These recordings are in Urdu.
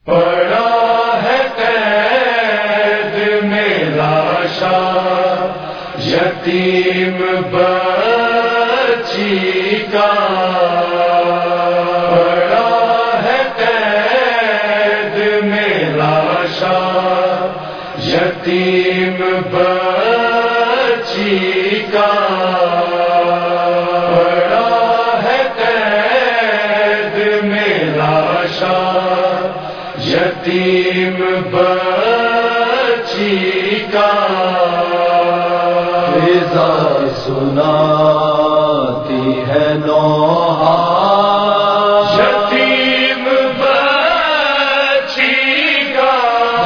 پڑا ہے قید میں لاشا یتیم بچی کا، پڑا ہے قید میں لاشا یتیم بچی کا، پڑا ہے قید میں لاشا یتیم بچی کا، فضا سناتی ہے نوحہ یتیم بچی کا،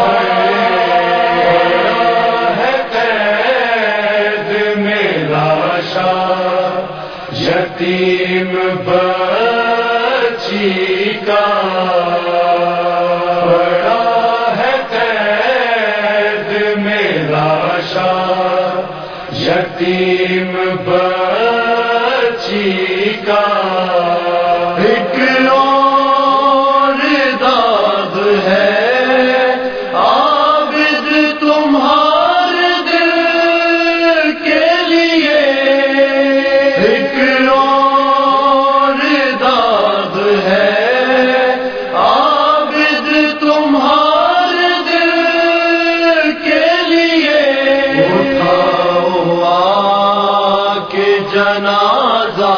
پڑا ہے قید میں لاشا یتیم بچی کا، پڑا ہے قید میں لاشا یتیم بچی کا، ایک اور داغ ہے عابد تمہارے دل کے لیے، ایک اور داغ ہے عابد تمہارے دل کے لیے، اٹھاؤ آ کے جنازہ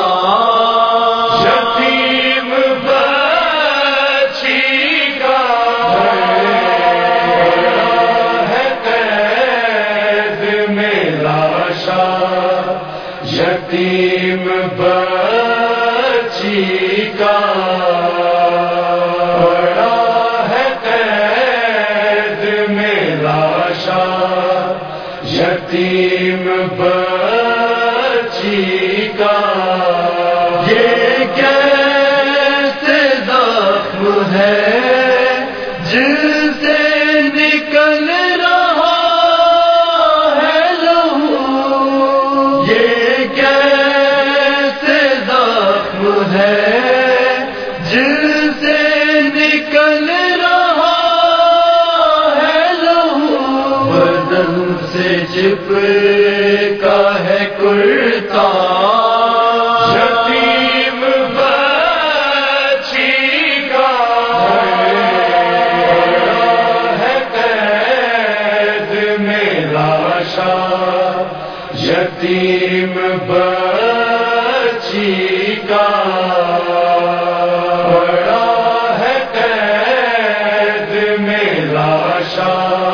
یتیم بچی کا، پڑا ہے قید میں لاشا یتیم بچی کا، پڑا ہے قید میں لاشا یتیم بچی کا، یہ کیسے زخم ہے جن سے نکل رہا ہے لہو، یہ کیسے زخم ہے جن سے نکل رہا ہے لہو، بدن سے چپکا ہے کرتا یتیم بچی کا، پڑا ہے قید میں لاشا یتیم بچی کا، پڑا ہے قید میں لاشا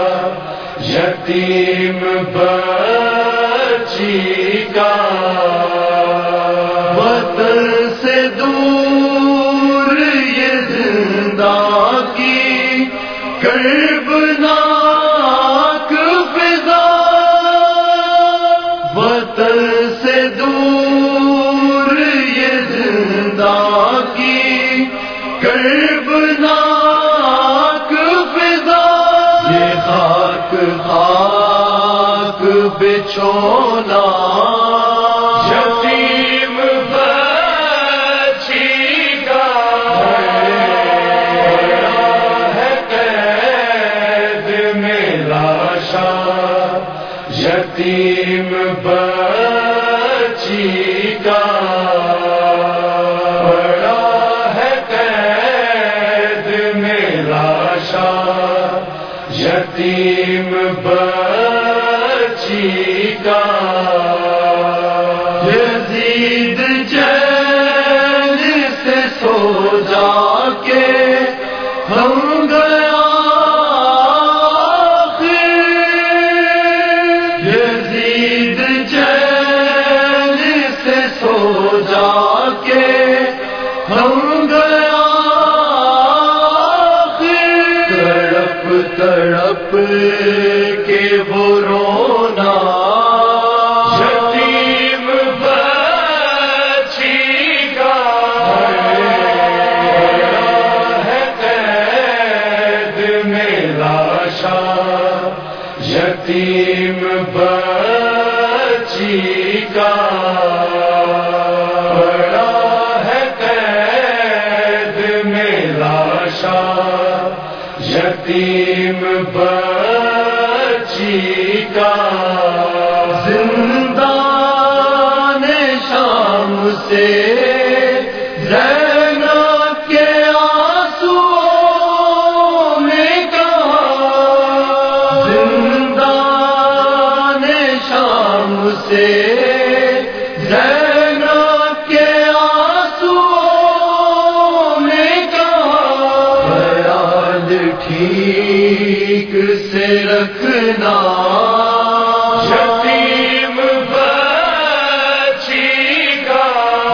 یتیم بچی کا، وطن سے دور یہ زندہ کی کربناک فضا، وطن سے دور یہ زندہ کی کربناک فضا، یہ خاک خاک بچھونا یتیم بچی کا، پڑا ہے قید میں لاشا یتیم بچی کا، پڑا ہے قید میں لاشا یتیم بچی کا، یزید جیل سے سو جا کے ہم گیا آخر، یزید جیل سے سو جا کے ہم گیا آخر، تڑپ تڑپ کے وہ رونا یتیم بچی کا، پڑا ہے قید میں لاشا یتیم بچی کا، پڑا ہے قید میں لاشا یتیم بچی کا زندان شام سے زینب کے آنسوؤں نے کہا، زندان شام سے زینب کے آنسوؤں نے کہا، خیال ٹھیک سے رکھنا یتیم بچی کا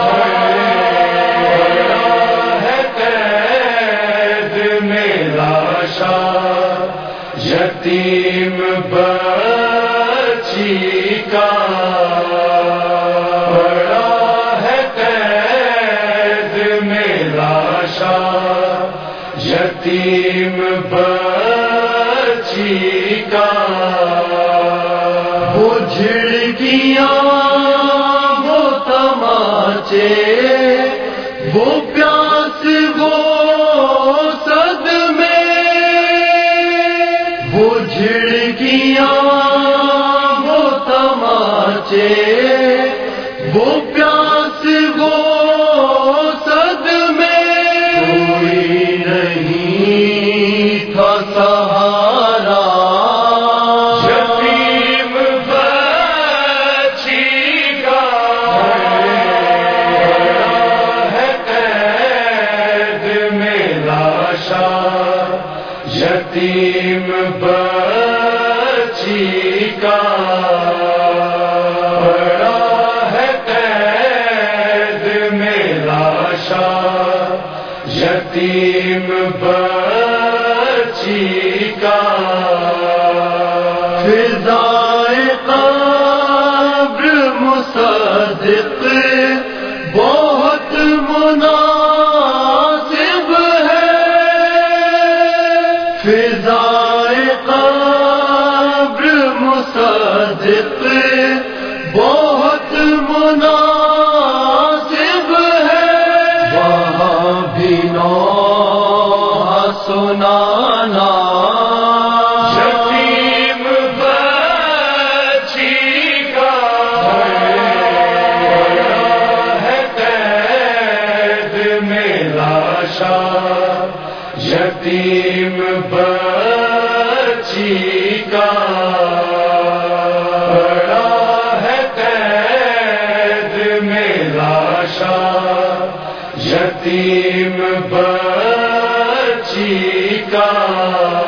ہے قید میں لاشا، یتیم بچی کا بڑا ہے قید میں لاشا، یتیم بچی کا وہ جھڑکیاں وہ تماچے وہ پیاس وہ صدمے، وہ جھڑکیاں وہ تماچے وہ پیاس وہ صدمے، کوئی نہیں تھا سہارا یتیم بچی کا ہے قید میں لاشا، یتیم بچی کا بڑا ہے قید میں لاشا، یتیم بچی کا فضائے قبر مصدق بہت مناسب ہے، فضائے قبر مصدق بہت مناسب ہے، وہاں بھی نوحہ سنانا یتیم بچی کا بڑا ہے قید میں لاشا، یتیم بچی کا بڑا ہے قید میں لاشا، یتیم بچی کا